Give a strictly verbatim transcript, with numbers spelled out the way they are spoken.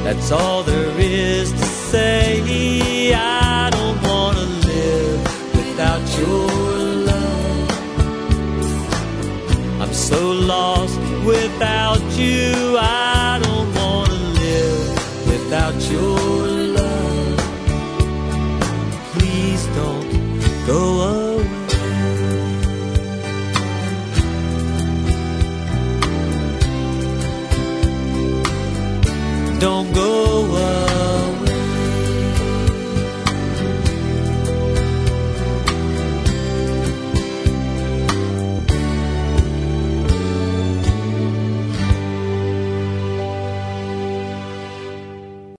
That's all there is to say. I don't wanna live without your love. I'm so lost without you. I don't wanna live without your love.